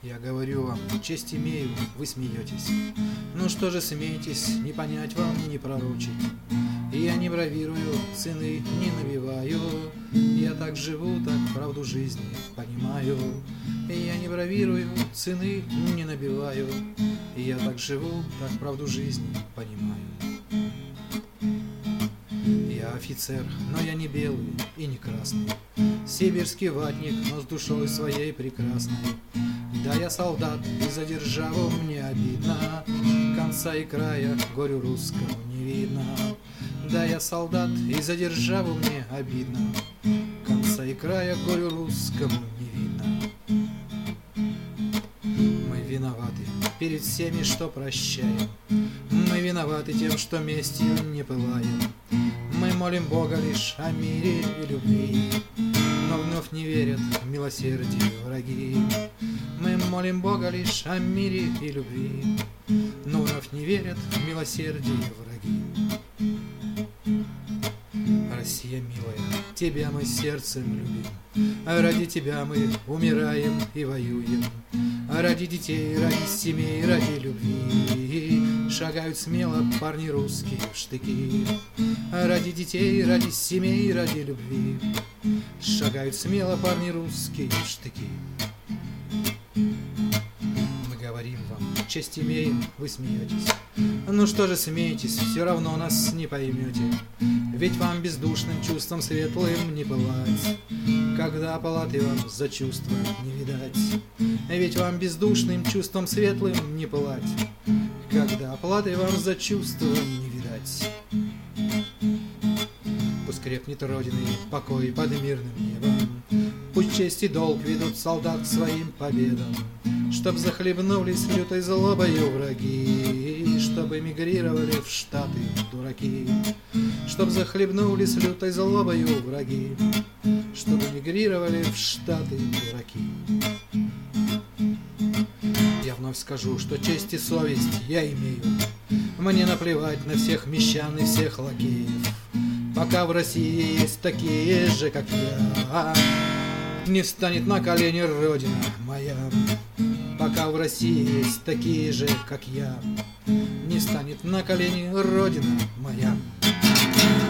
Я говорю вам, честь имею, вы смеетесь. Ну что же смеетесь, не понять вам, не пророчить. Я не бравирую, цены не набиваю. Я так живу, так правду жизни понимаю. Я не бравирую, цены не набиваю. Я так живу, так правду жизни понимаю. Я офицер, но я не белый и не красный. Сибирский ватник, но с душой своей прекрасной. Да, я солдат, и за державу мне обидно. Конца и края горю русскому не видно. Да, я солдат, и за державу мне обидно. Конца и края горю русскому не видно. Мы виноваты перед всеми, что прощаем. Мы виноваты тем, что местью не пылаем. Мы молим Бога лишь о мире и любви, но вновь не верят в милосердие враги. Мы молим Бога лишь о мире и любви, но вновь не верят в милосердие враги. Россия милая, тебя мы сердцем любим, ради тебя мы умираем и воюем. Ради детей, ради семей, ради любви шагают смело парни русские в штыки. Ради детей, ради семей, ради любви шагают смело парни русские в штыки. Мы говорим вам, честь имеем, вы смеетесь. Ну что же смеетесь, все равно нас не поймете. Ведь вам бездушным чувством светлым не пылать, когда палаты вам за чувства не видать. Ведь вам бездушным чувством светлым не пылать, когда палаты вам за чувства не видать. Пусть крепнет Родины покой под мирным небом, пусть честь и долг ведут солдат к своим победам, чтоб захлебнулись лютой злобою враги, чтоб эмигрировали в Штаты дураки. Чтоб захлебнулись лютой злобою враги, чтоб эмигрировали в Штаты дураки. Я вновь скажу, что честь и совесть я имею. Мне наплевать на всех мещан и всех лакеев, пока в России есть такие же, как я. Не встанет на колени Родина моя, пока в России есть такие же, как я. Не встанет на колени Родина моя.